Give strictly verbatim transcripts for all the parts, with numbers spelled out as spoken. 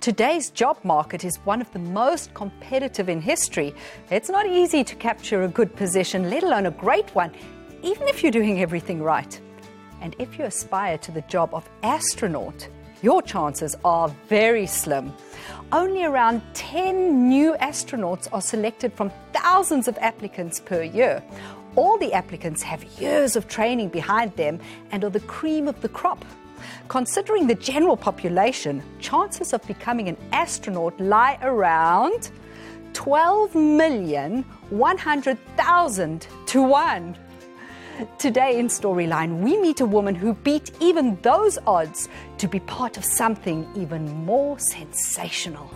Today's job market is one of the most competitive in history. It's not easy to capture a good position, let alone a great one, even if you're doing everything right. And if you aspire to the job of astronaut, your chances are very slim. Only around ten new astronauts are selected from thousands of applicants per year. All the applicants have years of training behind them and are the cream of the crop. Considering the general population, chances of becoming an astronaut lie around twelve million one hundred thousand to one. Today in Storyline, we meet a woman who beat even those odds to be part of something even more sensational.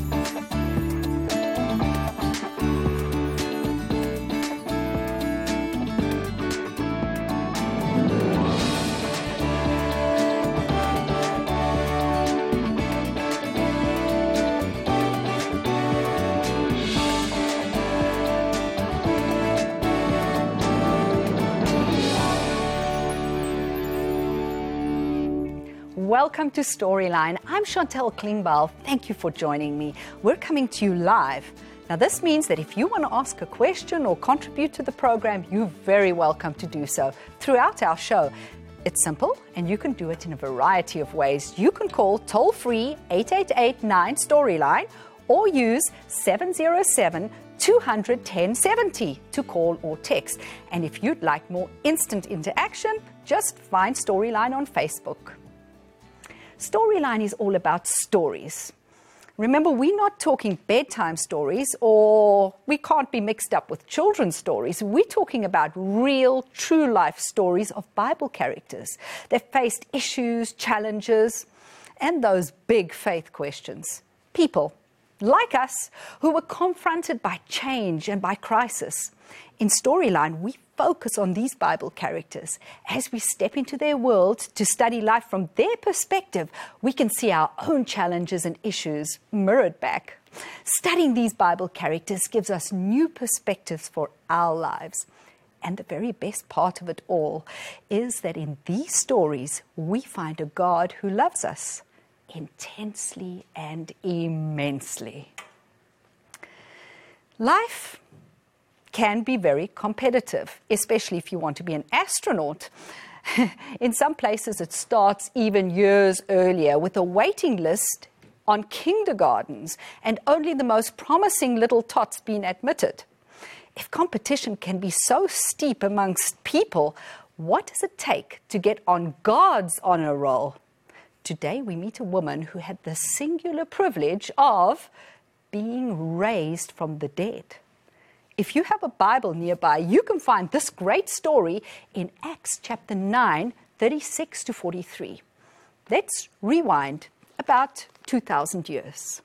Welcome to Storyline. I'm Chantel Klingbeil. Thank you for joining me. We're coming to you live. Now, this means that if you want to ask a question or contribute to the program, you're very welcome to do so throughout our show. It's simple, and you can do it in a variety of ways. You can call toll-free eight eight eight nine Storyline or use seven zero seven two hundred ten seventy to call or text. And if you'd like more instant interaction, just find Storyline on Facebook. Storyline is all about stories. Remember, we're not talking bedtime stories, or we can't be mixed up with children's stories. We're talking about real, true life stories of Bible characters that faced issues, challenges, and those big faith questions. People like us who were confronted by change and by crisis. In Storyline, we focus on these Bible characters. As we step into their world to study life from their perspective, we can see our own challenges and issues mirrored back. Studying these Bible characters gives us new perspectives for our lives. And the very best part of it all is that in these stories, we find a God who loves us intensely and immensely. Life can be very competitive, especially if you want to be an astronaut. In some places, it starts even years earlier with a waiting list on kindergartens and only the most promising little tots being admitted. If competition can be so steep amongst people, what does it take to get on God's honor roll? Today, we meet a woman who had the singular privilege of being raised from the dead. If you have a Bible nearby, you can find this great story in Acts chapter nine, thirty-six to forty-three. Let's rewind about two thousand years.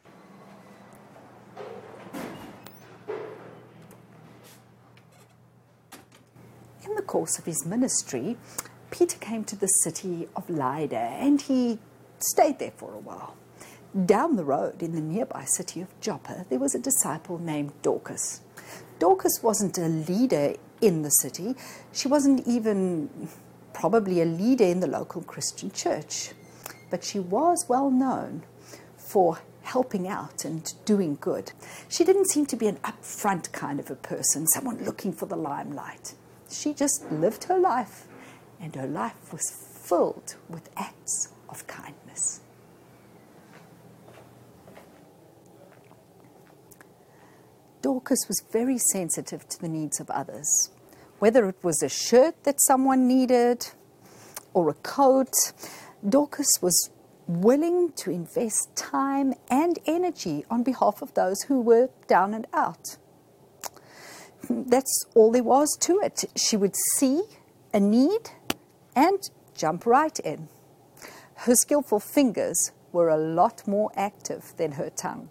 In the course of his ministry, Peter came to the city of Lydda and he stayed there for a while. Down the road in the nearby city of Joppa, there was a disciple named Dorcas. Dorcas wasn't a leader in the city. She wasn't even probably a leader in the local Christian church. But she was well known for helping out and doing good. She didn't seem to be an upfront kind of a person, someone looking for the limelight. She just lived her life, and her life was filled with acts of kindness. Dorcas was very sensitive to the needs of others. Whether it was a shirt that someone needed or a coat, Dorcas was willing to invest time and energy on behalf of those who were down and out. That's all there was to it. She would see a need and jump right in. Her skillful fingers were a lot more active than her tongue.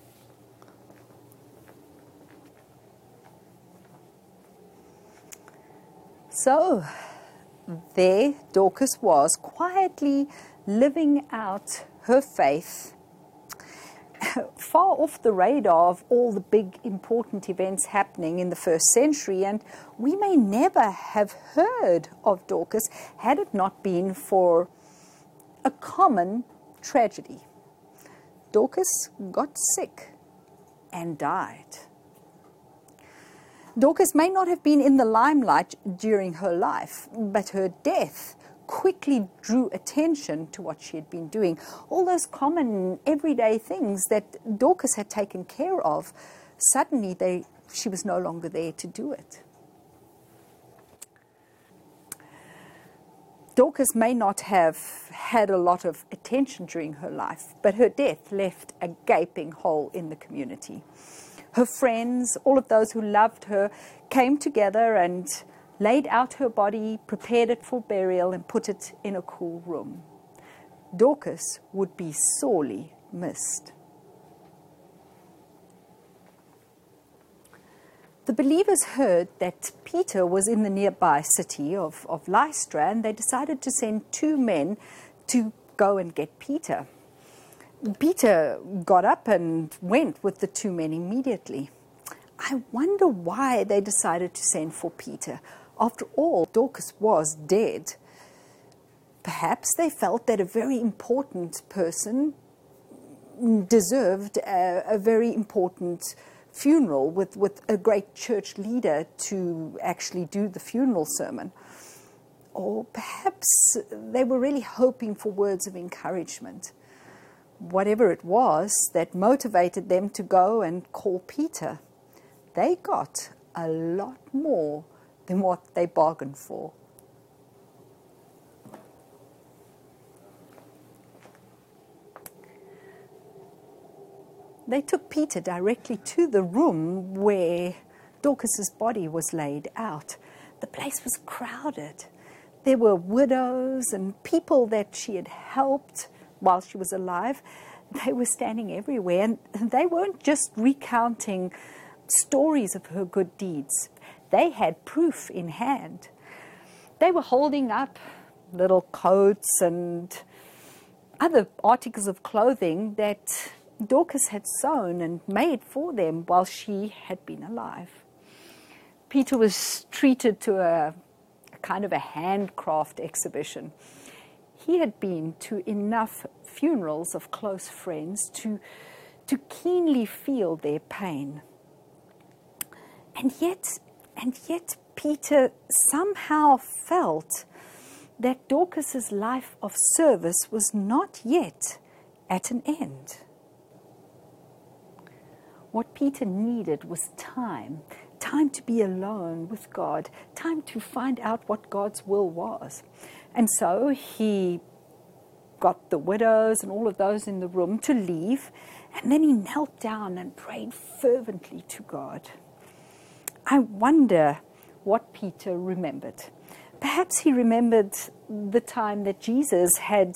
So, there Dorcas was, quietly living out her faith, far off the radar of all the big important events happening in the first century, and we may never have heard of Dorcas had it not been for a common tragedy. Dorcas got sick and died. Dorcas may not have been in the limelight during her life, but her death quickly drew attention to what she had been doing. All those common everyday things that Dorcas had taken care of, suddenly they, she was no longer there to do it. Dorcas may not have had a lot of attention during her life, but her death left a gaping hole in the community. Her friends, all of those who loved her, came together and laid out her body, prepared it for burial, and put it in a cool room. Dorcas would be sorely missed. The believers heard that Peter was in the nearby city of, of Lystra, and they decided to send two men to go and get Peter. Peter got up and went with the two men immediately. I wonder why they decided to send for Peter. After all, Dorcas was dead. Perhaps they felt that a very important person deserved a, a very important funeral with, with a great church leader to actually do the funeral sermon. Or perhaps they were really hoping for words of encouragement. Whatever it was that motivated them to go and call Peter, they got a lot more than what they bargained for. They took Peter directly to the room where Dorcas's body was laid out. The place was crowded. There were widows and people that she had helped while she was alive. They were standing everywhere, and they weren't just recounting stories of her good deeds. They had proof in hand. They were holding up little coats and other articles of clothing that Dorcas had sewn and made for them while she had been alive. Peter was treated to a, a kind of a handcraft exhibition. He had been to enough funerals of close friends to, to keenly feel their pain. And yet, and yet Peter somehow felt that Dorcas's life of service was not yet at an end. What Peter needed was time, time to be alone with God, time to find out what God's will was. And so he got the widows and all of those in the room to leave, and then he knelt down and prayed fervently to God. I wonder what Peter remembered. Perhaps he remembered the time that Jesus had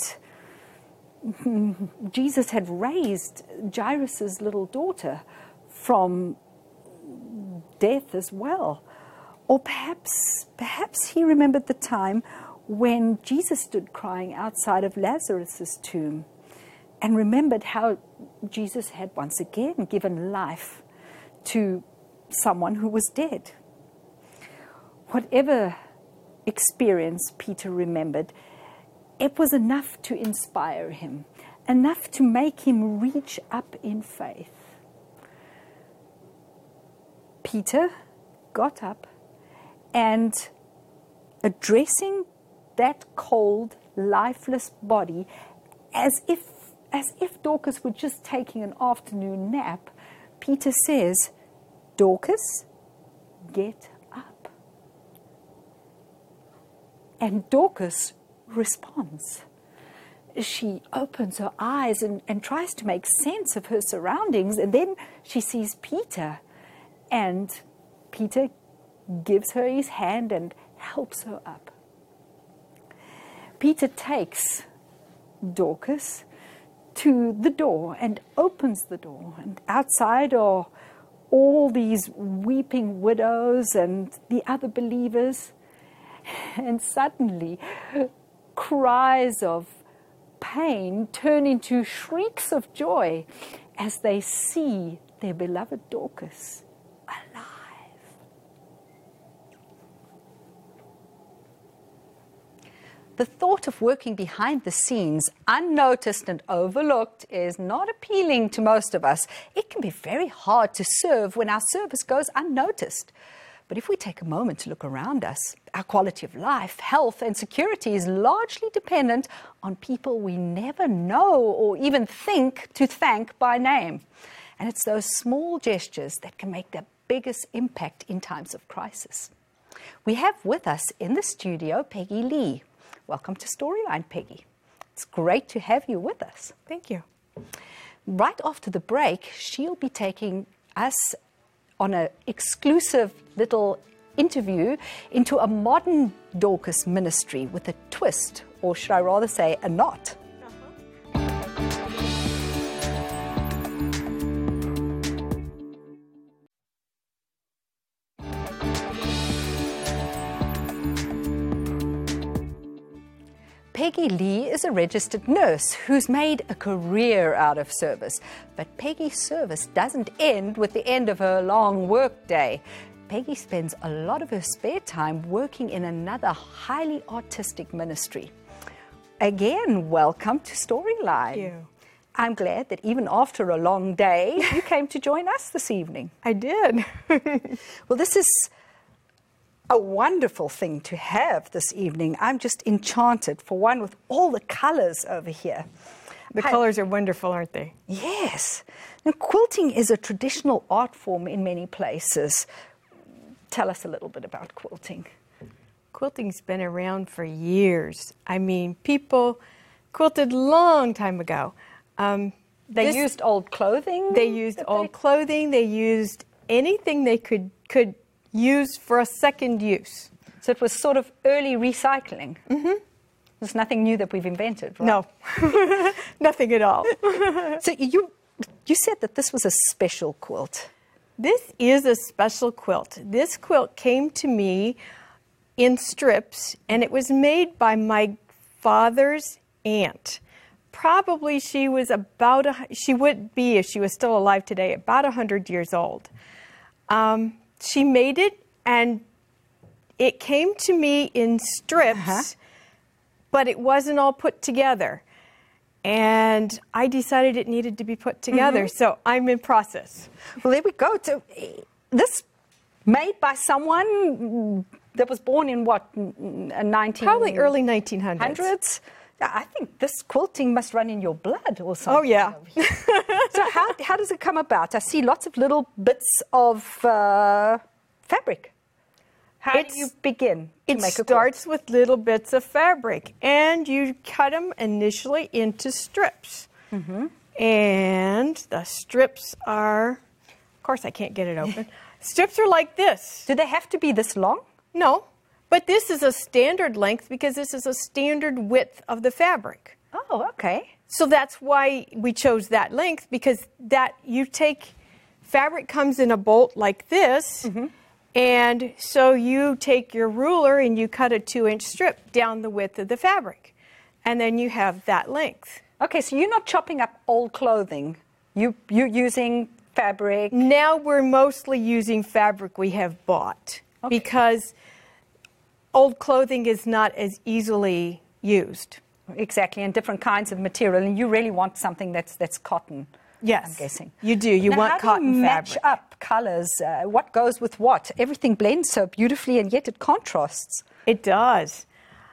Jesus had raised Jairus' little daughter from death as well. Or perhaps, perhaps he remembered the time when Jesus stood crying outside of Lazarus' tomb and remembered how Jesus had once again given life to someone who was dead. Whatever experience Peter remembered, it was enough to inspire him, enough to make him reach up in faith. Peter got up and, addressing that cold, lifeless body as if, as if Dorcas were just taking an afternoon nap, Peter says, "Dorcas, get up." And Dorcas responds. She opens her eyes and, and tries to make sense of her surroundings, and then she sees Peter, and Peter gives her his hand and helps her up. Peter takes Dorcas to the door and opens the door, and outside are all these weeping widows and the other believers, and suddenly cries of pain turn into shrieks of joy as they see their beloved Dorcas alive. The thought of working behind the scenes, unnoticed and overlooked, is not appealing to most of us. It can be very hard to serve when our service goes unnoticed. But if we take a moment to look around us, our quality of life, health, and security is largely dependent on people we never know or even think to thank by name. And it's those small gestures that can make the biggest impact in times of crisis. We have with us in the studio Peggy Lee. Welcome to Storyline, Peggy. It's great to have you with us. Thank you. Right after the break, she'll be taking us on an exclusive little interview into a modern Dorcas ministry with a twist, or should I rather say a knot. Peggy Lee is a registered nurse who's made a career out of service. But Peggy's service doesn't end with the end of her long work day. Peggy spends a lot of her spare time working in another highly artistic ministry. Again, welcome to Storyline. Thank you. I'm glad that even after a long day, you came to join us this evening. I did. Well, this is a wonderful thing to have this evening. I'm just enchanted, for one, with all the colors over here. The I, colors are wonderful, aren't they? Yes. Now, quilting is a traditional art form in many places. Tell us a little bit about quilting. Quilting's been around for years. I mean, people quilted long time ago. Um, They this, used old clothing? They used old they... clothing. They used anything they could could use for a second use. So it was sort of early recycling. Mm-hmm. There's nothing new that we've invented, right? No, nothing at all. So you, you said that this was a special quilt. This is a special quilt. This quilt came to me in strips, and it was made by my father's aunt. Probably she was about, a, she would be, if she was still alive today, about one hundred years old. Um, She made it, and it came to me in strips, uh-huh. but it wasn't all put together. And I decided it needed to be put together, mm-hmm. so I'm in process. Well, there we go. So, this made by someone that was born in what, nineteen? Probably early nineteen hundreds. Hundreds? I think this quilting must run in your blood or something. Oh, yeah. So how, how does it come about? I see lots of little bits of uh, fabric. How it's, do you begin to it make a quilt? It starts with little bits of fabric, and you cut them initially into strips. Mm-hmm. And the strips are, of course I can't get it open. Strips are like this. Do they have to be this long? No. But this is a standard length because this is a standard width of the fabric. Oh, okay. So that's why we chose that length, because that you take, fabric comes in a bolt like this, mm-hmm. and so you take your ruler and you cut a two-inch strip down the width of the fabric, and then you have that length. Okay, so you're not chopping up old clothing. You, you're using fabric. Now we're mostly using fabric we have bought, okay. because old clothing is not as easily used. Exactly, and different kinds of material, and you really want something that's that's cotton. Yes, I'm guessing you do. You now, want how cotton do you fabric. Match up colors. Uh, what goes with what? Everything blends so beautifully, and yet it contrasts. It does.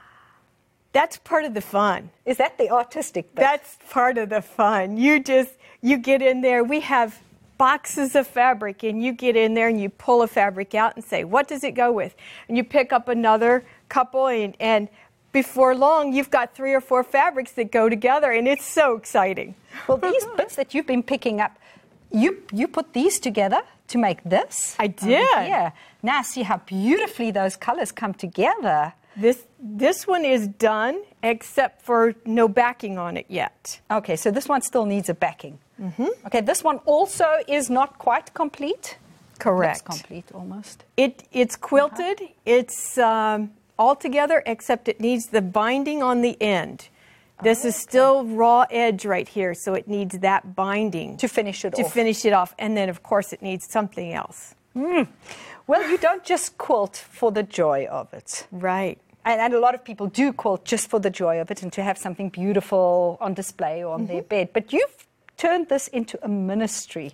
That's part of the fun. Is that the artistic bit? That's part of the fun. You just you get in there. We have boxes of fabric, and you get in there and you pull a fabric out and say, what does it go with? And you pick up another couple, and, and before long you've got three or four fabrics that go together, and it's so exciting. Well, these bits that you've been picking up, you you put these together to make this? I did. Yeah. Now see how beautifully those colors come together. This this one is done, except for no backing on it yet. Okay, so this one still needs a backing. Mm-hmm. Okay, this one also is not quite complete. Correct. It's complete almost. It it's quilted. Uh-huh. It's um, all together, except it needs the binding on the end. This oh, is okay. still raw edge right here, so it needs that binding to finish it to off. To finish it off, and then of course it needs something else. Mm. Well, you don't just quilt for the joy of it. Right. And, and a lot of people do quilt just for the joy of it and to have something beautiful on display or on mm-hmm. their bed. But you've turned this into a ministry.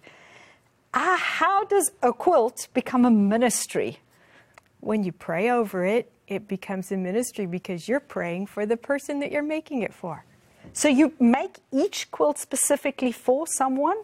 Ah, how does a quilt become a ministry? When you pray over it, it becomes a ministry because you're praying for the person that you're making it for. So you make each quilt specifically for someone?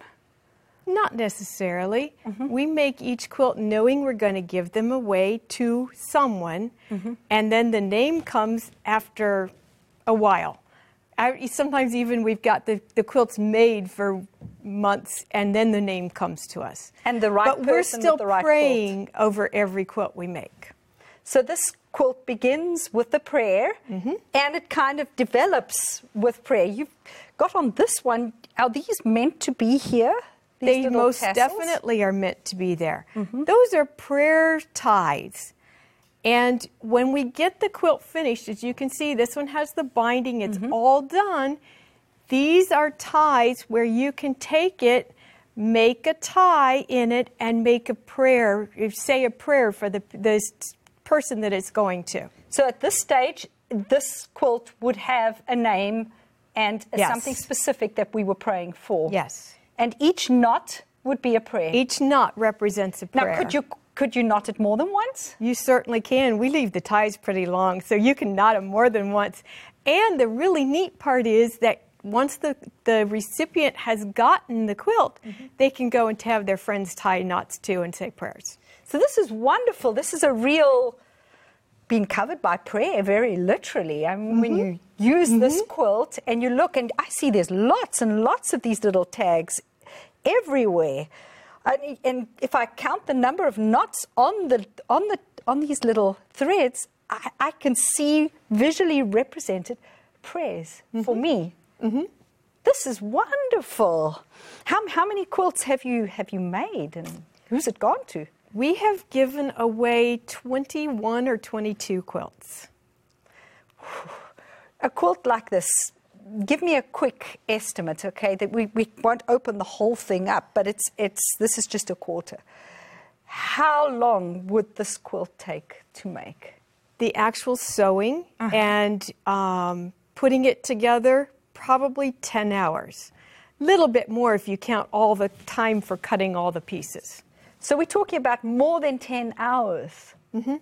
Not necessarily. Mm-hmm. We make each quilt knowing we're going to give them away to someone, mm-hmm. and then the name comes after a while. I, sometimes even we've got the, the quilts made for months, and then the name comes to us. And the right but person we're still with the right praying quilt. Over every quilt we make. So this quilt begins with the prayer, mm-hmm. and it kind of develops with prayer. You've got on this one, are these meant to be here? They most tassels? Definitely are meant to be there. Mm-hmm. Those are prayer ties. And when we get the quilt finished, as you can see, this one has the binding. It's mm-hmm. all done. These are ties where you can take it, make a tie in it, and make a prayer, say a prayer for the, the person that it's going to. So at this stage, this quilt would have a name and yes. something specific that we were praying for. Yes. And each knot would be a prayer. Each knot represents a prayer. Now, could you could you knot it more than once? You certainly can. We leave the ties pretty long, so you can knot them more than once. And the really neat part is that once the, the recipient has gotten the quilt, mm-hmm. they can go and have their friends tie knots too and say prayers. So this is wonderful. This is a real being covered by prayer, very literally. I mean, mm-hmm. when you use mm-hmm. this quilt and you look, and I see there's lots and lots of these little tags everywhere. And, and if I count the number of knots on the on the on these little threads, I, I can see visually represented prayers mm-hmm. for me. Mm-hmm. This is wonderful. How how many quilts have you have you made, and who's it gone to? We have given away twenty-one or twenty-two quilts. A quilt like this, give me a quick estimate, okay? That we, we won't open the whole thing up, but it's it's this is just a quarter. How long would this quilt take to make? The actual sewing uh-huh. and um, putting it together, probably ten hours. Little bit more if you count all the time for cutting all the pieces. So we're talking about more than ten hours. Mm-hmm.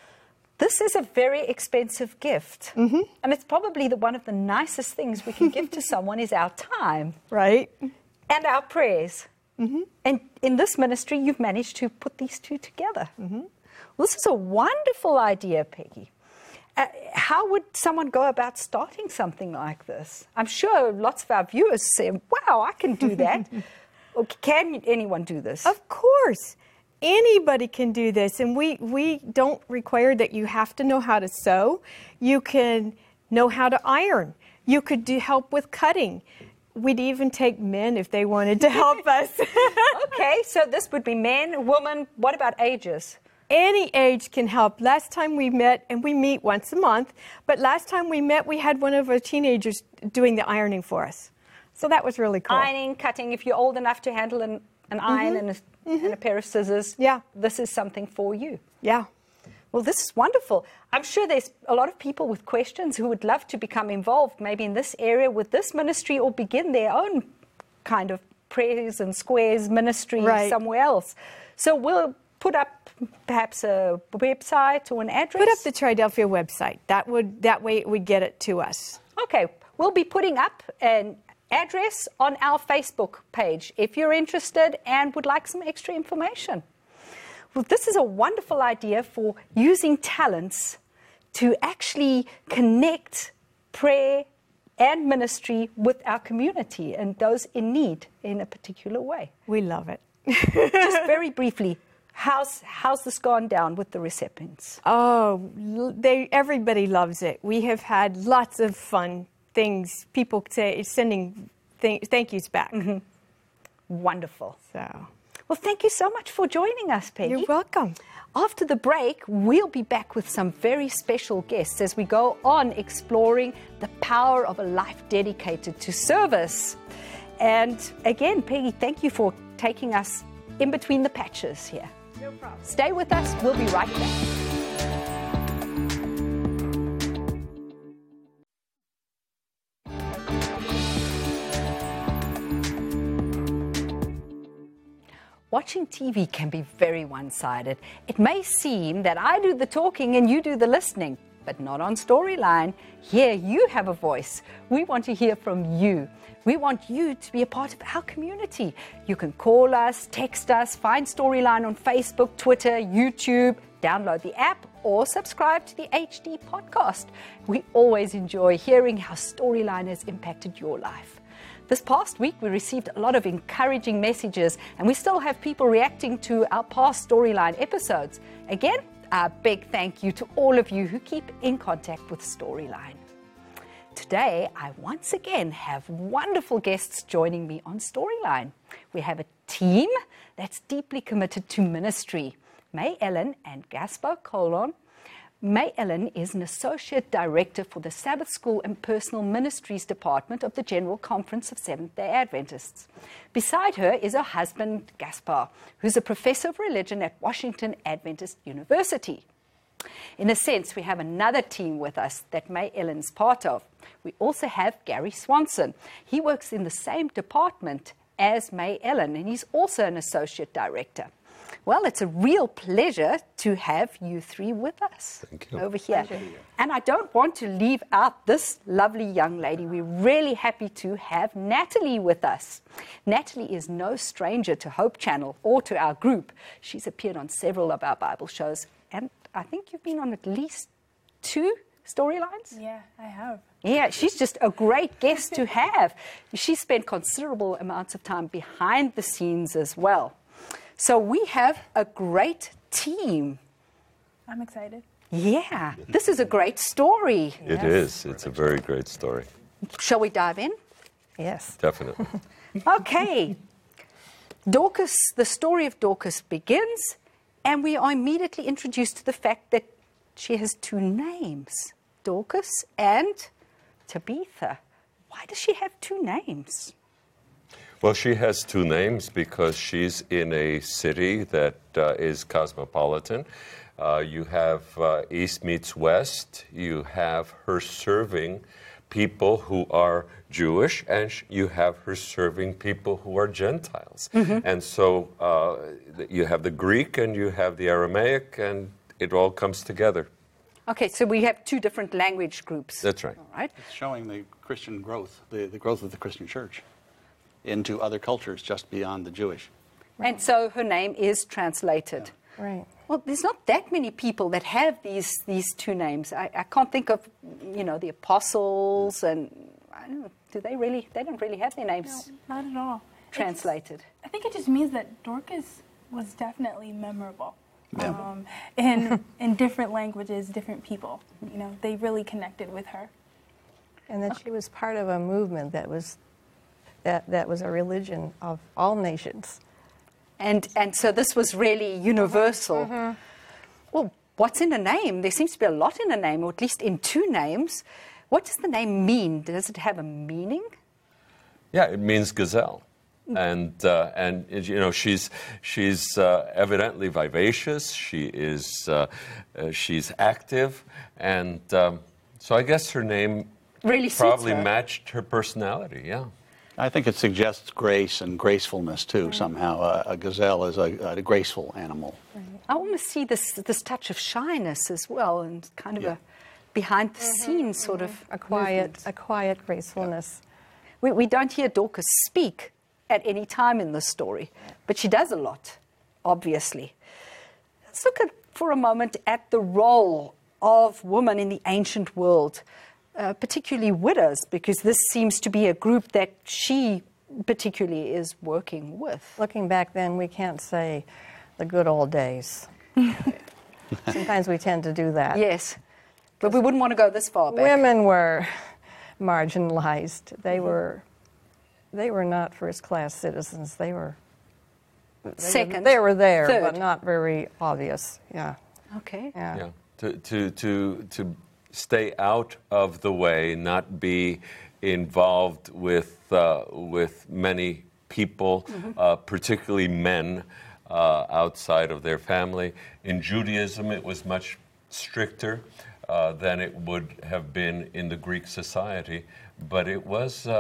This is a very expensive gift. Mm-hmm. And it's probably the, one of the nicest things we can give to someone is our time. Right. And our prayers. Mm-hmm. And in this ministry, you've managed to put these two together. Mm-hmm. Well, this is a wonderful idea, Peggy. Uh, how would someone go about starting something like this? I'm sure lots of our viewers say, wow, I can do that. Or can anyone do this? Of course. Anybody can do this, and we, we don't require that you have to know how to sew. You can know how to iron. You could do help with cutting. We'd even take men if they wanted to help us. Okay, so this would be men, women. What about ages? Any age can help. Last time we met, and we meet once a month, but last time we met, we had one of our teenagers doing the ironing for us. So that was really cool. Ironing, cutting, if you're old enough to handle an, an iron mm-hmm. and, a, mm-hmm. and a pair of scissors, yeah. this is something for you. Yeah. Well, this is wonderful. I'm sure there's a lot of people with questions who would love to become involved, maybe in this area with this ministry, or begin their own kind of prayers and squares ministry right. somewhere else. So we'll put up perhaps a website or an address. Put up the Tridelphia website. That would that way it would get it to us. Okay. We'll be putting up an address on our Facebook page if you're interested and would like some extra information. Well, this is a wonderful idea for using talents to actually connect prayer and ministry with our community and those in need in a particular way. We love it. Just very briefly, how's how's this gone down with the recipients? Oh, they everybody loves it. We have had lots of fun things, people say, sending th- thank yous back. Mm-hmm. Wonderful. So, well, thank you so much for joining us, Peggy. You're welcome. After the break, we'll be back with some very special guests as we go on exploring the power of a life dedicated to service. And again, Peggy, thank you for taking us in between the patches here. No problem. Stay with us. We'll be right back. Watching T V can be very one-sided. It may seem that I do the talking and you do the listening, but not on Storyline. Here you have a voice. We want to hear from you. We want you to be a part of our community. You can call us, text us, find Storyline on Facebook, Twitter, YouTube, download the app, or subscribe to the H D podcast. We always enjoy hearing how Storyline has impacted your life. This past week, we received a lot of encouraging messages, and we still have people reacting to our past Storyline episodes. Again, a big thank you to all of you who keep in contact with Storyline. Today, I once again have wonderful guests joining me on Storyline. We have a team that's deeply committed to ministry. May Ellen and Gaspar Colon. May Ellen is an Associate Director for the Sabbath School and Personal Ministries Department of the General Conference of Seventh-day Adventists. Beside her is her husband, Gaspar, who's a Professor of Religion at Washington Adventist University. In a sense, we have another team with us that May Ellen's part of. We also have Gary Swanson. He works in the same department as May Ellen, and he's also an Associate Director. Well, it's a real pleasure to have you three with us. Thank you. Over here. And I don't want to leave out this lovely young lady. We're really happy to have Natalie with us. Natalie is no stranger to Hope Channel or to our group. She's appeared on several of our Bible shows, and I think you've been on at least two storylines? Yeah, I have. Yeah, she's just a great guest to have. She spent considerable amounts of time behind the scenes as well. So we have a great team. I'm excited. Yeah, this is a great story. It is. It's a very great story. Shall we dive in? Yes. Definitely. Okay. Dorcas, the story of Dorcas begins, and we are immediately introduced to the fact that she has two names, Dorcas and Tabitha. Why does she have two names? Well, she has two names because she's in a city that uh, is cosmopolitan. Uh, you have uh, East meets West. You have her serving people who are Jewish, and sh- you have her serving people who are Gentiles. Mm-hmm. And so uh, you have the Greek and you have the Aramaic, and it all comes together. Okay, so we have two different language groups. That's right. All right. It's showing the Christian growth, the, the growth of the Christian church into other cultures just beyond the Jewish. And so her name is translated. Yeah. Right. Well, there's not that many people that have these these two names. I, I can't think of, you know, the apostles, and I don't know, do they really? They don't really have their names No, not at all. translated. It's, I think it just means that Dorcas was definitely memorable. Yeah. Um, in in different languages, different people. You know, they really connected with her. And that she was part of a movement that was that, that was a religion of all nations. And and so this was really universal. Mm-hmm. Well, what's in a name? There seems to be a lot in a name, or at least in two names. What does the name mean? Does it have a meaning? Yeah, it means gazelle. And uh, and you know she's she's uh, evidently vivacious. She is uh, uh, she's active, and um, so I guess her name Really suits probably her. matched her personality. Yeah. I think it suggests grace and gracefulness too. Somehow, uh, a gazelle is a, a graceful animal. I want to see this this touch of shyness as well, and kind of Yeah. a behind the scenes sort of A quiet, movement. a quiet gracefulness. We, we don't hear Dorcas speak at any time in this story, but she does a lot, obviously. Let's look at, for a moment at the role of women in the ancient world, uh, particularly widows, because this seems to be a group that she particularly is working with. Looking back then, we can't say the good old days. Sometimes we tend to do that. Yes, but we wouldn't want to go this far back. Women were marginalized. They were they were not first-class citizens. They were they were- Second, They were there, third. but not very obvious. Yeah. Okay. Yeah. Yeah, to, to, to, to stay out of the way, not be involved with, uh, with many people, Mm-hmm. uh, particularly men uh, outside of their family. In Judaism, it was much stricter uh, than it would have been in the Greek society, but it was, uh,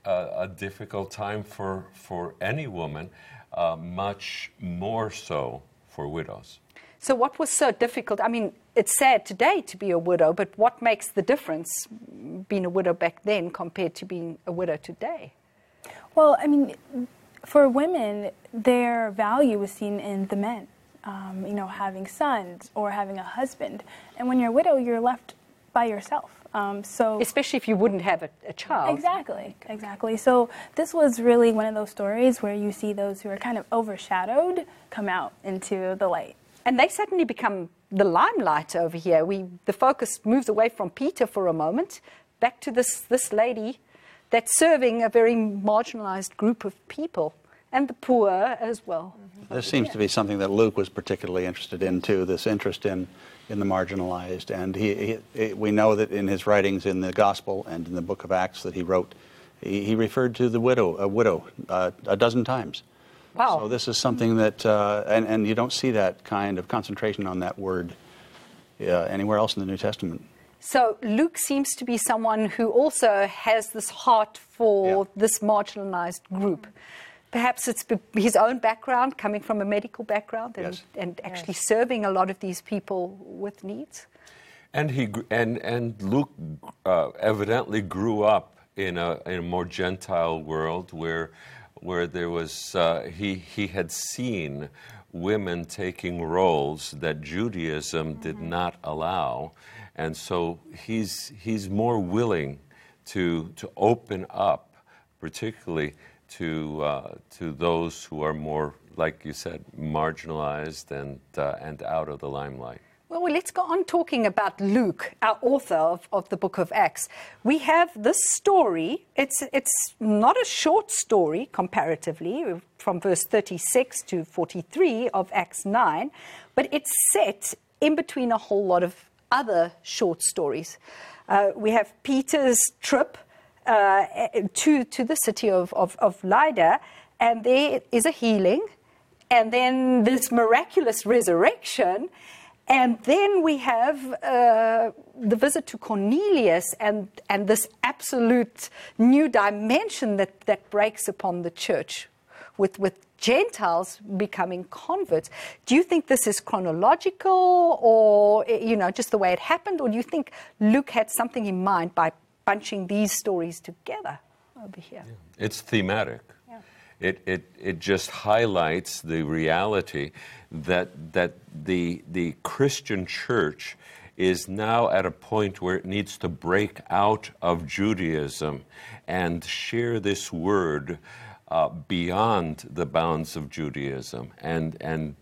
a, a difficult time for, for any woman, uh, much more so for widows. So what was so difficult? I mean, it's sad today to be a widow, but what makes the difference being a widow back then compared to being a widow today? Well, I mean, for women, their value was seen in the men, um, you know, having sons or having a husband. And when you're a widow, you're left by yourself. Um, so Especially if you wouldn't have a, a child. Exactly, exactly. So this was really one of those stories where you see those who are kind of overshadowed come out into the light. And they suddenly become the limelight over here. We, the focus moves away from Peter for a moment, back to this, this lady that's serving a very marginalized group of people, and the poor as well. Mm-hmm. This seems to be something that Luke was particularly interested in, too, this interest in, in the marginalized. And he, he, we know that in his writings in the Gospel and in the book of Acts that he wrote, he, he referred to the widow, a widow, uh, a dozen times. Wow. So this is something that, uh, and, and you don't see that kind of concentration on that word uh, anywhere else in the New Testament. So Luke seems to be someone who also has this heart for Yeah. this marginalized group. Perhaps it's be- his own background, coming from a medical background, and, Yes. and actually serving a lot of these people with needs. And he gr- and and Luke uh, evidently grew up in a in a more Gentile world where where there was uh, he he had seen women taking roles that Judaism did not allow, and so he's he's more willing to to open up, particularly to uh, to those who are more, like you said, marginalized and uh, and out of the limelight. Well, well, let's go on talking about Luke, our author of, of the book of Acts. We have this story. It's, it's not a short story comparatively, from verse thirty-six to forty-three of Acts nine, but it's set in between a whole lot of other short stories. Uh, we have Peter's trip uh, to, to the city of, of, of Lydda, and there is a healing, and then this miraculous resurrection. And then we have uh, the visit to Cornelius and, and this absolute new dimension that, that breaks upon the church with, with Gentiles becoming converts. Do you think this is chronological or, you know, just the way it happened? Or do you think Luke had something in mind by bunching these stories together over here? Yeah. It's thematic. It, it, it just highlights the reality that, that the, the Christian church is now at a point where it needs to break out of Judaism and share this word uh, beyond the bounds of Judaism. And, and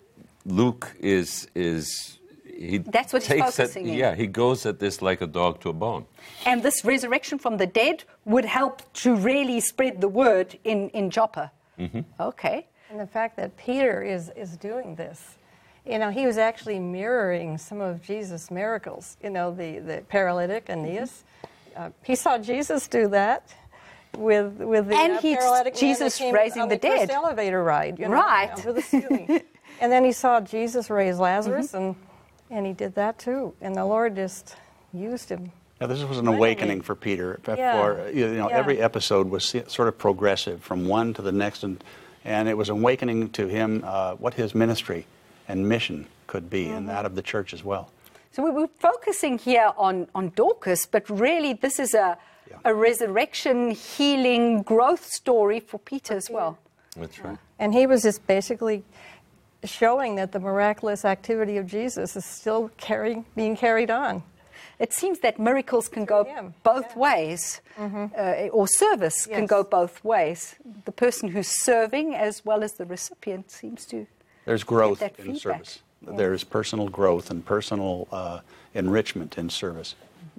Luke is, is he That's what he's takes focusing it, in. Yeah, he goes at this like a dog to a bone. And this resurrection from the dead would help to really spread the word in, in Joppa. Mm-hmm. Okay. And the fact that Peter is, is doing this, you know, he was actually mirroring some of Jesus' miracles. You know, the, the paralytic Aeneas, uh, he saw Jesus do that with with the And uh, he- paralytic man Jesus that came raising on the the first dead. elevator ride, you know, Right. you know, with the ceiling. And then he saw Jesus raise Lazarus, and and he did that too. And the Lord just used him. Yeah, this was an Literally. awakening for Peter. For, Yeah. you know, Yeah. every episode was se- sort of progressive from one to the next, and and it was awakening to him uh, what his ministry and mission could be, and that of the church as well. So we- we're focusing here on, on Dorcas, but really this is a, Yeah. a resurrection, healing, growth story for Peter as well. That's right. And he was just basically showing that the miraculous activity of Jesus is still carrying, being carried on. It seems that miracles can go him, both yeah. ways, uh, or service can Yes. go both ways. The person who's serving as well as the recipient seems to. There's growth that in feedback. service. There's personal growth and personal uh, enrichment in service.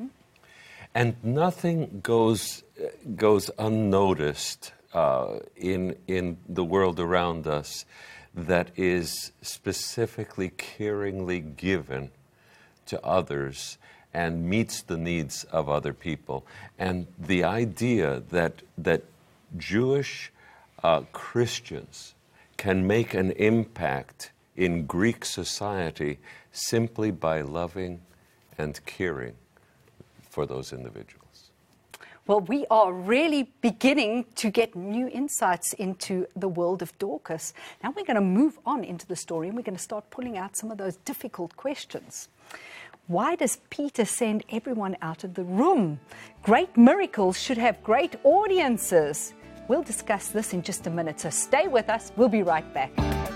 And nothing goes goes unnoticed uh, in in the world around us that is specifically caringly given to others and meets the needs of other people. And the idea that that Jewish uh, Christians can make an impact in Greek society simply by loving and caring for those individuals. Well, we are really beginning to get new insights into the world of Dorcas. Now we're going to move on into the story and we're going to start pulling out some of those difficult questions. Why does Peter send everyone out of the room? Great miracles should have great audiences. We'll discuss this in just a minute, so stay with us. We'll be right back.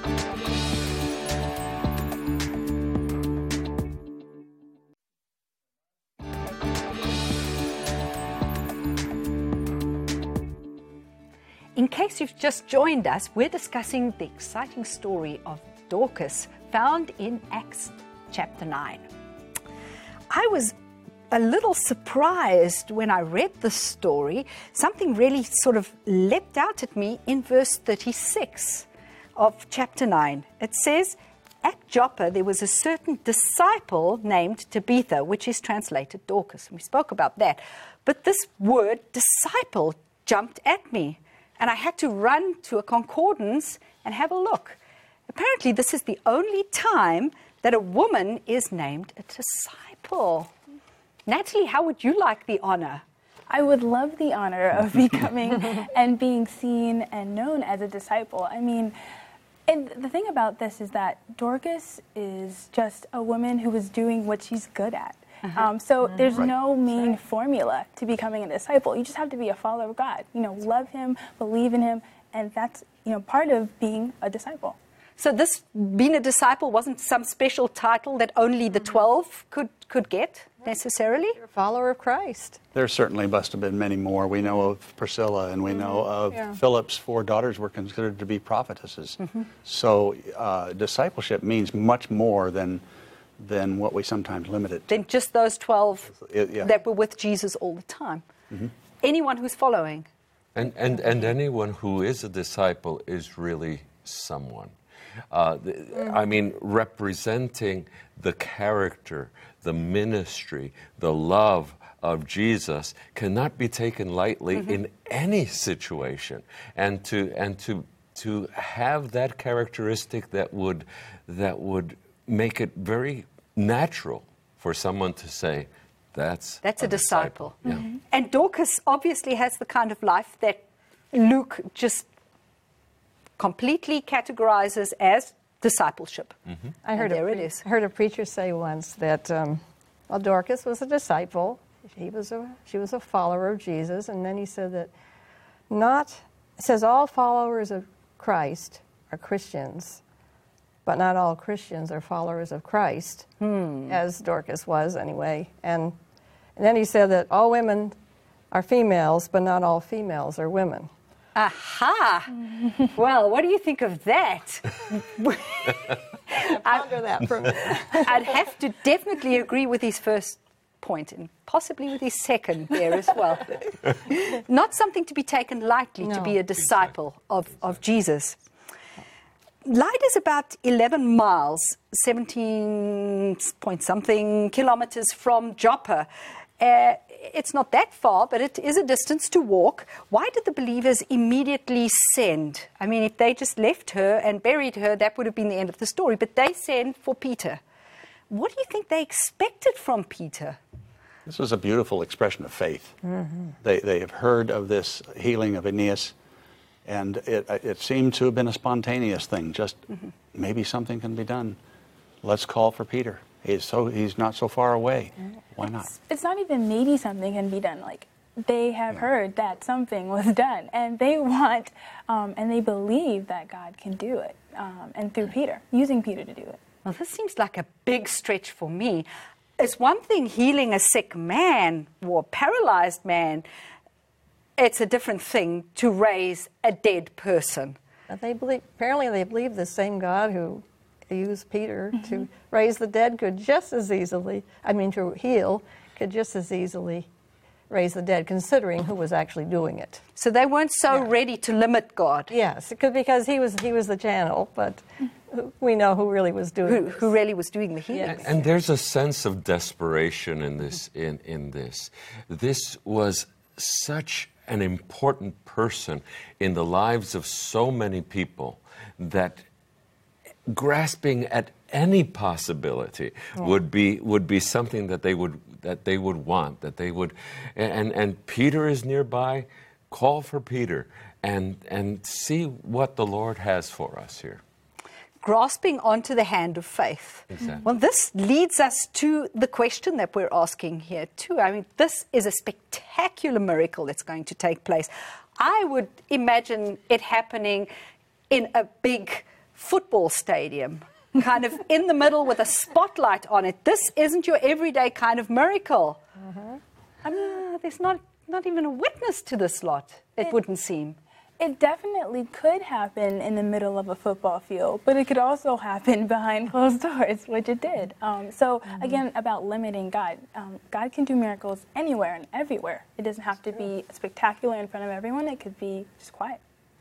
In case you've just joined us, we're discussing the exciting story of Dorcas found in Acts chapter nine. I was a little surprised when I read the story. Something really sort of leapt out at me in verse thirty-six of chapter nine. It says, at Joppa there was a certain disciple named Tabitha, which is translated Dorcas. We spoke about that. But this word disciple jumped at me. And I had to run to a concordance and have a look. Apparently, this is the only time that a woman is named a disciple. Natalie, how would you like the honor? I would love the honor of becoming and being seen and known as a disciple. I mean, and the thing about this is that Dorcas is just a woman who is doing what she's good at. Uh-huh. Um, so mm-hmm. there's right. no main right. formula to becoming a disciple. You just have to be a follower of God. You know, love Him, believe in Him, and that's, you know, part of being a disciple. So this, being a disciple, wasn't some special title that only the twelve could, could get necessarily? You're a follower of Christ. There certainly must have been many more. We know of Priscilla, and we mm-hmm. know of yeah. Philip's four daughters were considered to be prophetesses. Mm-hmm. So uh, discipleship means much more than than what we sometimes limit it to. Than just those twelve it, yeah. that were with Jesus all the time. Mm-hmm. Anyone who's following. And, and, and anyone who is a disciple is really someone. Uh, the, mm-hmm. I mean, representing the character, the ministry, the love of Jesus cannot be taken lightly mm-hmm. in any situation. And to and to to have that characteristic that would that would make it very natural for someone to say, that's That's a, a disciple. disciple. Mm-hmm. Yeah. And Dorcas obviously has the kind of life that Luke just completely categorizes as discipleship. Mm-hmm. I heard and there a, it is. I heard a preacher say once that, um, well, Dorcas was a disciple. He was a, she was a follower of Jesus. And then he said that not, it says all followers of Christ are Christians, but not all Christians are followers of Christ, hmm. as Dorcas was anyway. And, and then he said that all women are females, but not all females are women. Aha! Well, what do you think of that? Ponder that for a minute. I'd have to definitely agree with his first point and possibly with his second there as well. Not something to be taken lightly no. to be a disciple of, of Jesus. Lydda is about eleven miles, seventeen point something kilometers from Joppa. Uh, it's not that far, but it is a distance to walk. Why did the believers immediately send? I mean, if they just left her and buried her, that would have been the end of the story. But they send for Peter. What do you think they expected from Peter? This was a beautiful expression of faith. Mm-hmm. They, they have heard of this healing of Aeneas, and it, it seemed to have been a spontaneous thing. Just mm-hmm. maybe something can be done. Let's call for Peter. He's so he's not so far away. Why not? It's, it's not even maybe something can be done. Like, they have yeah. heard that something was done, and they want um, and they believe that God can do it, um, and through Peter, using Peter to do it. Well, this seems like a big stretch for me. It's one thing healing a sick man or a paralyzed man. It's a different thing to raise a dead person. They believe, apparently they believe the same God who used Peter Mm-hmm. to raise the dead could just as easily, I mean to heal, could just as easily raise the dead, considering who was actually doing it. So they weren't so Yeah. ready to limit God. Yes, it could, because he was he was the channel, but who- we know who really was doing Who, this. who really was doing the healing. Yes. And there's a sense of desperation in this. In, in this, this was such an important person in the lives of so many people that grasping at any possibility would be would be something that they would that they would want, that they would, and and Peter is nearby. Call for Peter and and see what the Lord has for us here. Grasping onto the hand of faith. Exactly. Well, this leads us to the question that we're asking here too. I mean, this is a spectacular miracle that's going to take place. I would imagine it happening in a big football stadium, kind of in the middle with a spotlight on it. This isn't your everyday kind of miracle. Uh-huh. I mean, there's not, not even a witness to this lot, it, it wouldn't seem. It definitely could happen in the middle of a football field, but it could also happen behind closed doors, which it did. Um, so mm-hmm. again, about limiting God. Um, God can do miracles anywhere and everywhere. It doesn't have to be spectacular in front of everyone. It could be just quiet.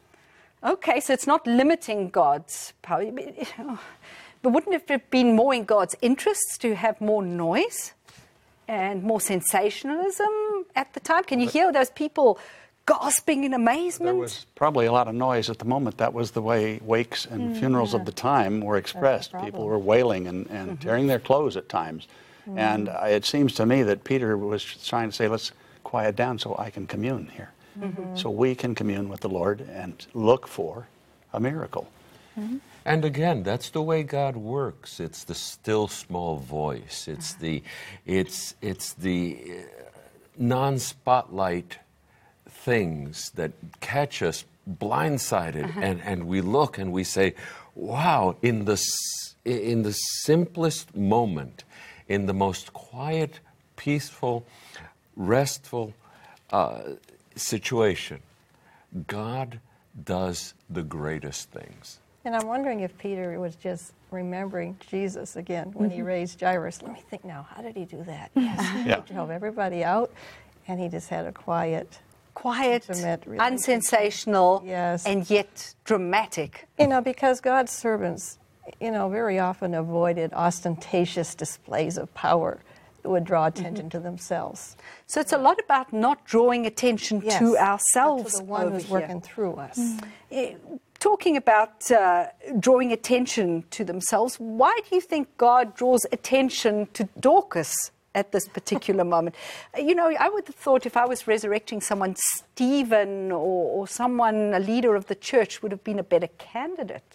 Okay, so it's not limiting God's power. But wouldn't it have been more in God's interests to have more noise and more sensationalism at the time? Can you hear those people gasping in amazement? There was probably a lot of noise at the moment. That was the way wakes and mm, funerals yeah. of the time were expressed. People were wailing and, and mm-hmm. tearing their clothes at times. Mm. And uh, it seems to me that Peter was trying to say, let's quiet down so I can commune here. Mm-hmm. So we can commune with the Lord and look for a miracle. Mm-hmm. And again, that's the way God works. It's the still small voice. It's uh-huh. the, it's, it's the uh, non-spotlight things that catch us blindsided, uh-huh. and, and we look and we say, wow, in the, in the simplest moment, in the most quiet, peaceful, restful uh, situation, God does the greatest things. And I'm wondering if Peter was just remembering Jesus again when mm-hmm. he raised Jairus. Let me think now, how did he do that? Yes, yeah. he drove everybody out, and he just had a quiet, quiet, unsensational, yes. and yet dramatic. You know, because God's servants, you know, very often avoided ostentatious displays of power that would draw attention mm-hmm. to themselves. So it's a lot about not drawing attention yes. to ourselves. To the one over who's here. working through us. Mm. Talking about uh, drawing attention to themselves, why do you think God draws attention to Dorcas at this particular moment? You know, I would have thought if I was resurrecting someone, Stephen or, or someone, a leader of the church, would have been a better candidate.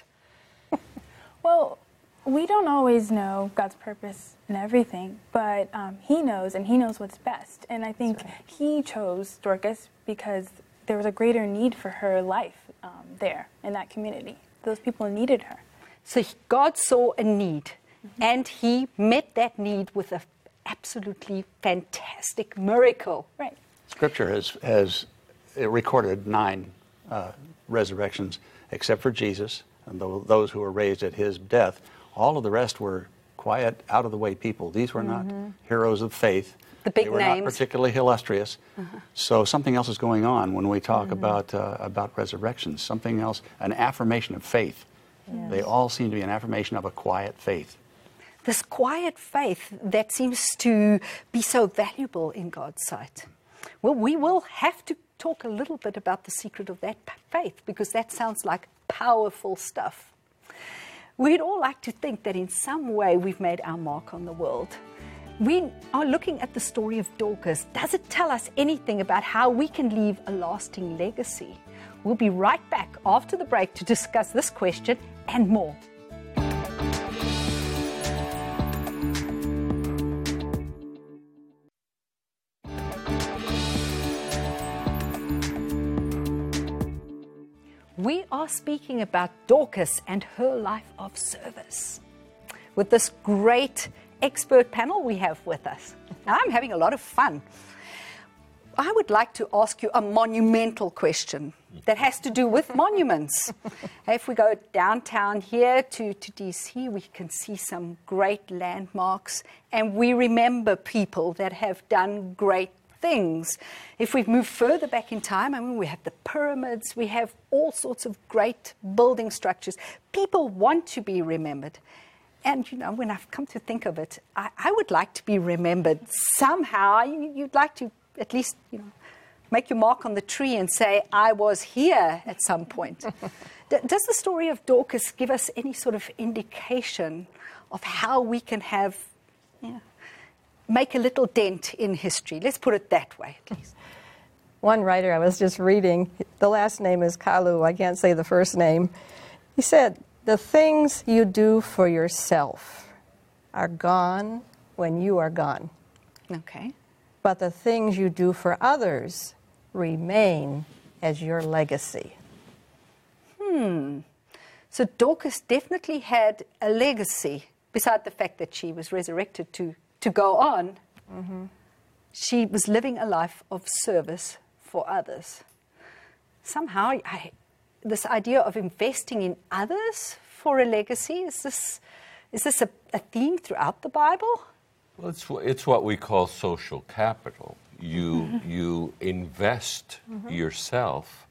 Well, we don't always know God's purpose in everything, but um, he knows, and he knows what's best. And I think right. he chose Dorcas because there was a greater need for her life um, there in that community. Those people needed her. So God saw a need, mm-hmm. and he met that need with an absolutely fantastic miracle. Right. Scripture has, has recorded nine uh, resurrections, except for Jesus and those who were raised at his death. All of the rest were quiet, out-of-the-way people. These were mm-hmm. not heroes of faith. The big they were names. Not particularly illustrious. Uh-huh. So something else is going on when we talk mm-hmm. about uh, about resurrections. Something else, an affirmation of faith. Yes. They all seem to be an affirmation of a quiet faith. This quiet faith that seems to be so valuable in God's sight. Well, we will have to talk a little bit about the secret of that faith, because that sounds like powerful stuff. We'd all like to think that in some way we've made our mark on the world. We are looking at the story of Dorcas. Does it tell us anything about how we can leave a lasting legacy? We'll be right back after the break to discuss this question and more. We are speaking about Dorcas and her life of service with this great expert panel we have with us. Now, I'm having a lot of fun. I would like to ask you a monumental question that has to do with monuments. If we go downtown here to, to D C, we can see some great landmarks, and we remember people that have done great things. If we move further back in time, I mean, we have the pyramids, we have all sorts of great building structures. People want to be remembered. And, you know, when I've come to think of it, I, I would like to be remembered somehow. You, you'd like to at least, you know, make your mark on the tree and say, I was here at some point. D- does the story of Dorcas give us any sort of indication of how we can have, yeah, make a little dent in history? Let's put it that way, at least. One writer I was just reading, the last name is Kalu, I can't say the first name. He said, the things you do for yourself are gone when you are gone. Okay. But the things you do for others remain as your legacy. Hmm. So Dorcas definitely had a legacy, beside the fact that she was resurrected to, to go on. Mm-hmm. She was living a life of service for others. Somehow, I, this idea of investing in others for a legacy, is this, is this a, a theme throughout the Bible? Well, it's, it's what we call social capital. You, mm-hmm. you invest mm-hmm. yourself,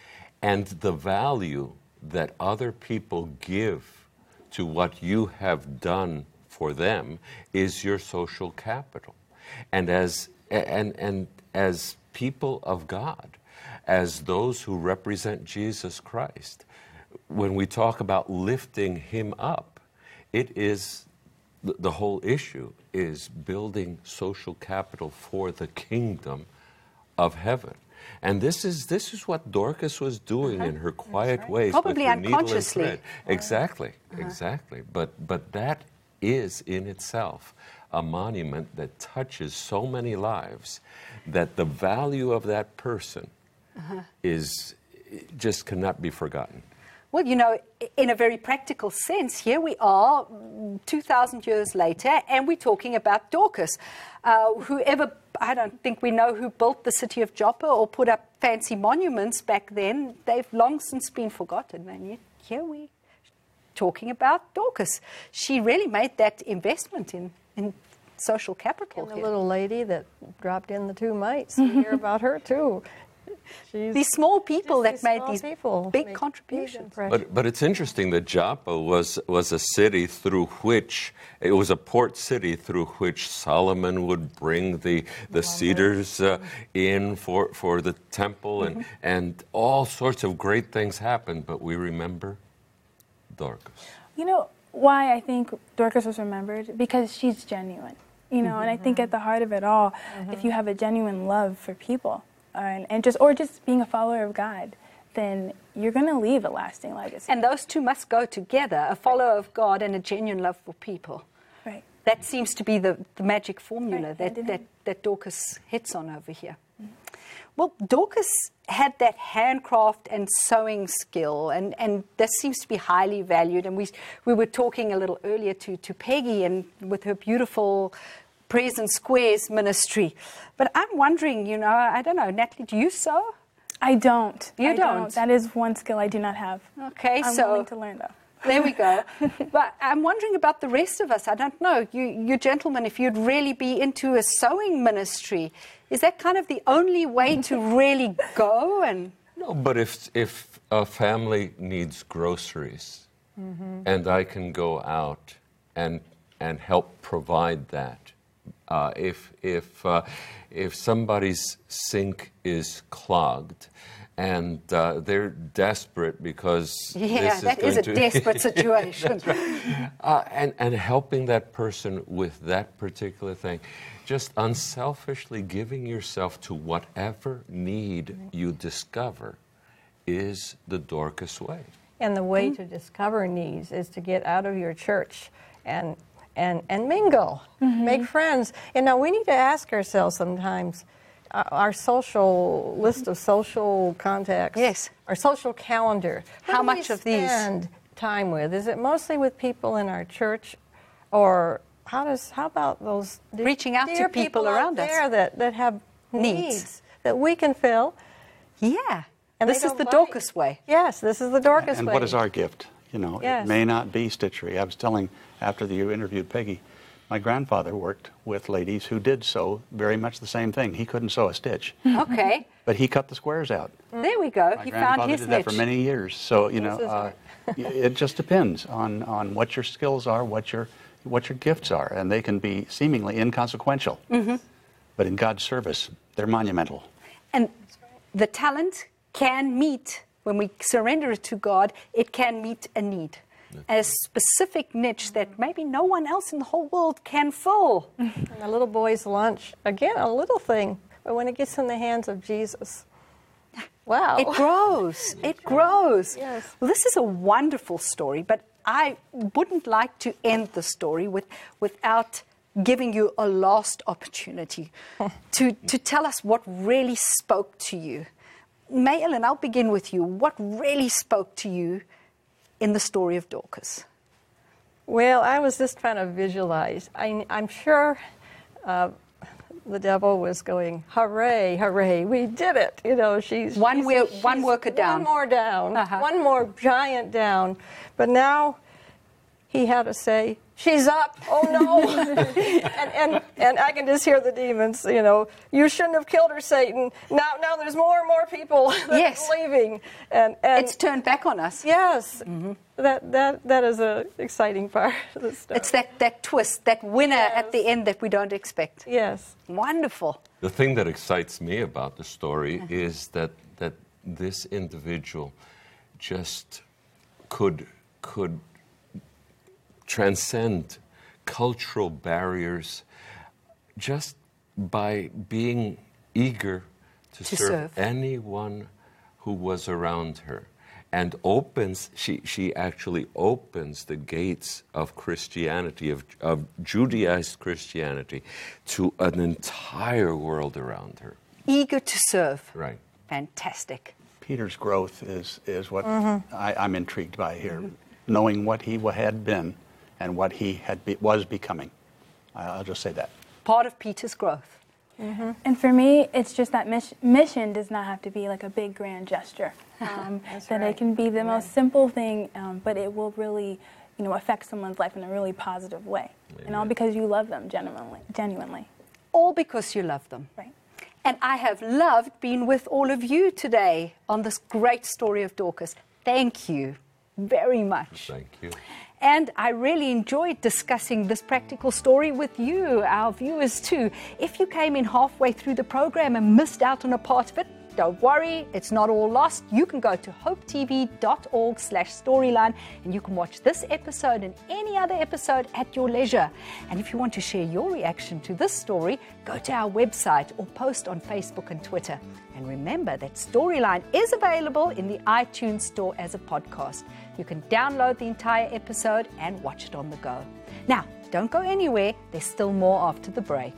and the value that other people give to what you have done for them is your social capital. And as, and, and as people of God, as those who represent Jesus Christ, when we talk about lifting him up, it is the whole issue is building social capital for the kingdom of heaven. And this is this is what Dorcas was doing uh-huh. in her quiet right. ways. Probably with her unconsciously. needle and thread. Exactly, uh-huh. exactly. But but that is in itself a monument that touches so many lives that the value of that person uh-huh. is just cannot be forgotten. Well, you know, in a very practical sense, here we are two thousand years later, and we're talking about Dorcas. Uh, whoever, I don't think we know who built the city of Joppa or put up fancy monuments back then. They've long since been forgotten, and yet here we talking about Dorcas. She really made that investment in, in social capital. And the here. little lady that dropped in the two mites, we hear about her too. She's these small people that these made small these people big make contributions. big But but it's interesting that Joppa was was a city through which it was a port city through which Solomon would bring the the cedars uh, in for for the temple, and mm-hmm. and all sorts of great things happened. But we remember Dorcas. You know why I think Dorcas was remembered? Because she's genuine. You know, mm-hmm. and I think at the heart of it all, mm-hmm. if you have a genuine love for people, and, and just or just being a follower of God, then you're going to leave a lasting legacy. And those two must go together, a follower of God and a genuine love for people. Right. That seems to be the, the magic formula right. that, that, that Dorcas hits on over here. Mm. Well, Dorcas had that handcraft and sewing skill, and, and that seems to be highly valued. And we we were talking a little earlier to, to Peggy and with her beautiful Prayers and Squares ministry. But I'm wondering, you know, I don't know, Natalie, do you sew? I don't. You I don't? don't? That is one skill I do not have. Okay, I'm so willing to learn though. There we go. But I'm wondering about the rest of us. I don't know. You, you gentlemen, if you'd really be into a sewing ministry, is that kind of the only way to really go? And no, but if if a family needs groceries, mm-hmm. and I can go out and and help provide that, uh, if if uh, if somebody's sink is clogged, and uh, they're desperate because yeah, this is that going is a to desperate situation. Right. uh, and and helping that person with that particular thing, just unselfishly giving yourself to whatever need you discover, is the Dorcas way. And the way mm-hmm. to discover needs is to get out of your church and and and mingle, mm-hmm. make friends. And now we need to ask ourselves sometimes. Uh, our social list of social contacts, yes, our social calendar. How much of these spend time with? Is it mostly with people in our church, or how does how about those reaching out to people, people around out us there that that have needs, needs that we can fill? Yeah, and this is the Dorcas way. Yes, this is the Dorcas and way. And what is our gift? You know, yes. It may not be stitchery. I was telling after you interviewed Peggy. My grandfather worked with ladies who did sew very much the same thing. He couldn't sew a stitch. Okay. But he cut the squares out. There we go. My he grandfather found his did niche. that for many years. So, you know, uh, it just depends on, on what your skills are, what your, what your gifts are. And they can be seemingly inconsequential. Mm-hmm. But in God's service, they're monumental. And the talent can meet, when we surrender it to God, it can meet a need, a specific niche that maybe no one else in the whole world can fill. And a little boy's lunch, again, a little thing, but when it gets in the hands of Jesus, wow. It grows. It grows. Yes. Well, this is a wonderful story, but I wouldn't like to end the story with, without giving you a last opportunity to, to tell us what really spoke to you. May Ellen, I'll begin with you. What really spoke to you in the story of Dorcas? Well, I was just trying to visualize. I, I'm sure uh, the devil was going, hooray, hooray, we did it. You know, she's one, she's, we- she's one worker down. One more down. Uh-huh. One more giant down. But now he had to say, she's up. Oh, no. and, and and I can just hear the demons, you know, you shouldn't have killed her, Satan. Now now there's more and more people that Yes. are believing. And, and It's turned back on us. yes, mm-hmm. that, that, that is an exciting part of the story. It's that, that twist, that winner at the end that we don't expect. Yes. Wonderful. The thing that excites me about the story is that that this individual just could could transcend cultural barriers just by being eager to, To serve, serve. anyone who was around her, and opens she she actually opens the gates of Christianity, of, of Judaized Christianity, to an entire world around her. Eager to serve. Right. Fantastic. Peter's growth is, is what I, I'm intrigued by here, knowing what he wa- had been and what he had be, was becoming. I- I'll just say that. Part of Peter's growth. And for me, it's just that mis- mission does not have to be like a big grand gesture. Um, that right. it can be the most simple thing, um, but it will really, you know, affect someone's life in a really positive way. And all because you love them genuinely. Genuinely, All because you love them. right? And I have loved being with all of you today on this great story of Dorcas. Thank you very much. Thank you. And I really enjoyed discussing this practical story with you, our viewers too. If you came in halfway through the program and missed out on a part of it, don't worry, it's not all lost. You can go to hopetv.org slash storyline and you can watch this episode and any other episode at your leisure. And if you want to share your reaction to this story, go to our website or post on Facebook and Twitter. And remember that Storyline is available in the iTunes store as a podcast. You can download the entire episode and watch it on the go. Now, don't go anywhere. There's still more after the break.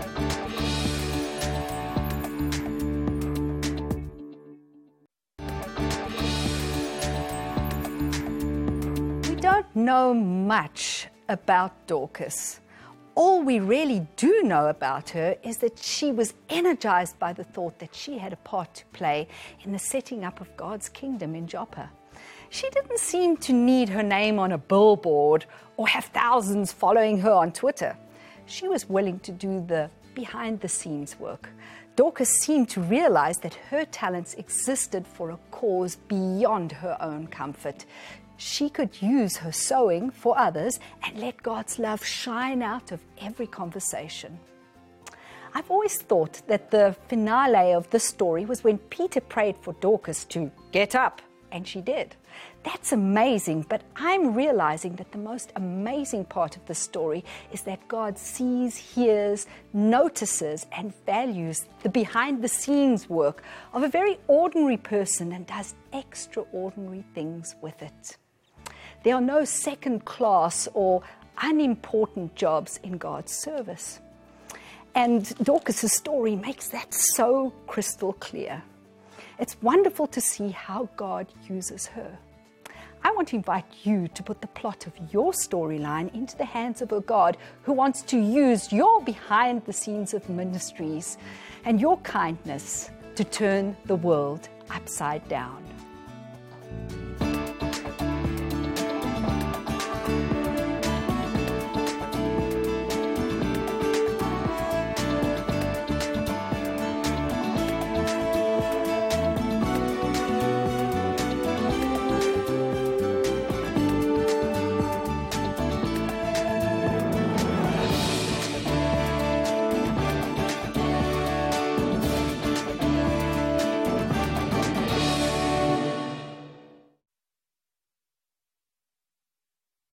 We don't know much about Dorcas. All we really do know about her is that she was energized by the thought that she had a part to play in the setting up of God's kingdom in Joppa. She didn't seem to need her name on a billboard or have thousands following her on Twitter. She was willing to do the behind-the-scenes work. Dorcas seemed to realize that her talents existed for a cause beyond her own comfort. She could use her sewing for others and let God's love shine out of every conversation. I've always thought that the finale of this story was when Peter prayed for Dorcas to get up, and she did. That's amazing, but I'm realizing that the most amazing part of the story is that God sees, hears, notices, and values the behind-the-scenes work of a very ordinary person and does extraordinary things with it. There are no second-class or unimportant jobs in God's service. And Dorcas' story makes that so crystal clear. It's wonderful to see how God uses her. I want to invite you to put the plot of your storyline into the hands of a God who wants to use your behind the scenes of ministries and your kindness to turn the world upside down.